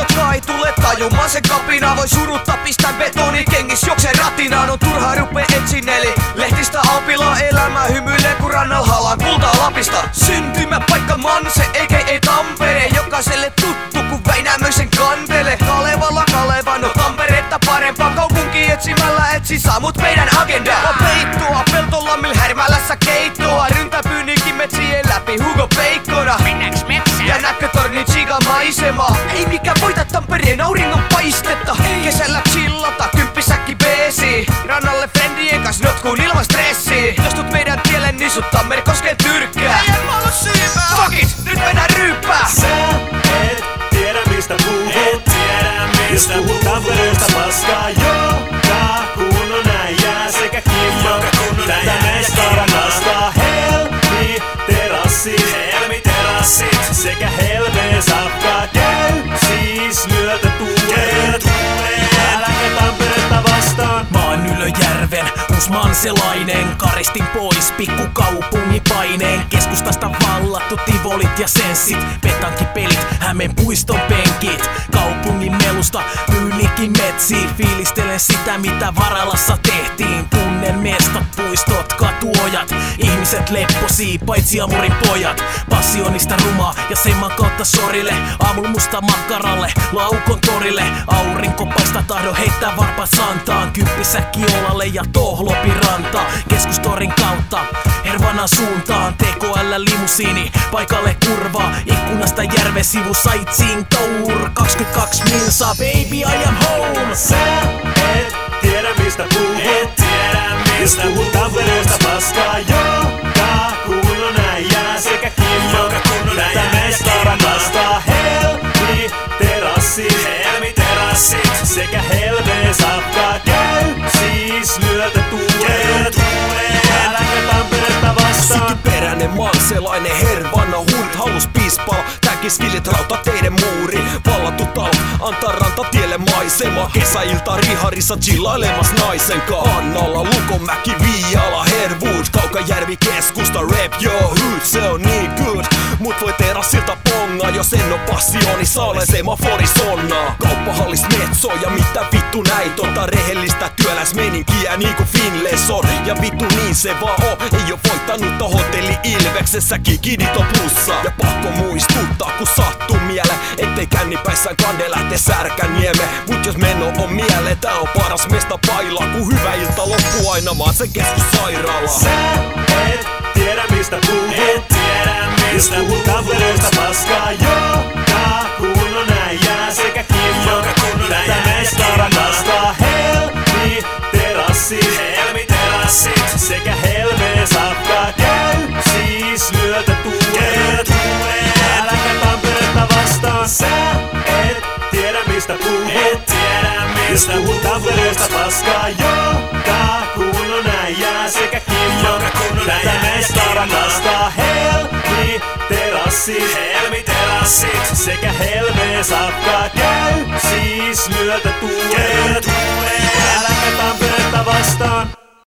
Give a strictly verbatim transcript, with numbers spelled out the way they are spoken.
jotka ei tule tajumaan sen kapinaa. Voi surutta pistää betoni kengis juoksee ratinaan. On turhaa rupee etsin eli lehtistä apilaa. Elämä hymyilee kun rannalla halaan kultaa Lapista. Syntymäpaikka Manse eikä ei Tampere. Jokaiselle tuttu kun Väinämöisen kantele. Kalevalla Kaleva, no Tamperetta parempaa. Kaupunki etsimällä etsi saa mut meidän agendaa. On peittoa Peltolammil härmälässä keittoa. Ryntäpyynikin metsien läpi Hugo Peikkona. Mennäänkö metsään? Ja näkötorni chiga maisema. Ei mikä voita Tampereen auringon paistetta. Kesällä chillata kymppisäkki beesi. Rannalle friendien kas notkuun ilman stressiä. Jos tuut meidän tielle niin sut Tammeri koskee tyrkkää. Ei en mä ollu syymää. Fuck it, nyt mennään ryyppää. Sä et tiedä mistä puhut. Et tiedä mistä puhut Tampereesta paskaa. Joka kunnon äijää sekä Kimmo tätä mestarannasta. Helmi terassit, Helmi terassit sekä Helmeen safkaa. Käy siis myötä tuulee. Äläkä Tamperetta vastaan. Mä oon Ylöjärven uus manselainen. Karistin pois pikkukaupungin paineen. Keskustasta vallattu tivolit ja senssit. Petankipelit, Hämeen puiston penkit. Kaupungin melusta myynikin metsiin. Fiilistelen sitä mitä Varalassa tehtiin. Tunnen mestat, puistot, katuojat. Ihmiset lepposii, paitsi Amurin pojat. Passionista rumaa ja semman kautta sorille. Aamulla musta makkaralle, Laukon torille. Aurinko paista tahdon heittää varpat santaan. Kymppisäkki olalle ja Tohlopi rantaa. Keskustorin kautta, Hervannan suuntaan. T K L limusiini, paikalle kurvaa. Ikkunasta järven sivu sightseeing tour. kaksikymmentäkaksi milsaa, baby I am home. Sä et tiedä mistä puhut. Et tiedä mistä puhut Tampereesta paskaa. Joka kunnon äijää sekä Kimmo tätä mestarannasta. Helmi terassit, Helmi terassit sekä Helmeen safkaa. Käy siis myötä tuulee. Äläkä Tamperetta vastaan. Peränen manselainen Hervanna hurt halus piispaa. Täkiskilit rautateiden muuri. Vallattu talo antaa rantatielle maisema. Kesäilta Riharissa chillailemas naisen kaa. Annalla Lukonmäki, Viiala, Herwood. Kaukajärvi keskusta rap your hood. Se on niin good. Mut voi terassilta pongaa. Jos en oo passionissa olen semafori sonnaa. Kauppahallis metso ja mitä vittu näit. Ota rehellistä työläismeninkiä niinku Finlays on. Ja vittu niin se vaan oo. Ei oo voittanutta hotelli Ilveksessä kikidit on plussa. Ja pakko muistuttaa kun sattuu mieleen. Ettei kännipäissään kande lähtee Särkännieme. Mut jos meno on mieleen tää on paras mesta pailaa. Kun hyvä ilta loppuu aina vaan sen keskussairaala. Sä et tiedä mistä puhut. Et tiedä mistä puhut Tampereesta paskaa. Joka kunnon äijää sekä Kimmo tätä mestarannasta. Helmi terassit, Helmi terassit sekä Helmeen safkaa. Käy siis myötä tuulee. Äläkä Tamperetta vastaan. Sä et tiedä mistä puhut. Et tiedä mistä puhut Tampereesta paskaa. Joka kunnon äijää sekä Kimmo tätä mestarannasta. Helmi terassit, Helmi terassit sekä Helmeen safkaa. Käy siis myötä tuulee. Äläkä Tamperetta vastaan.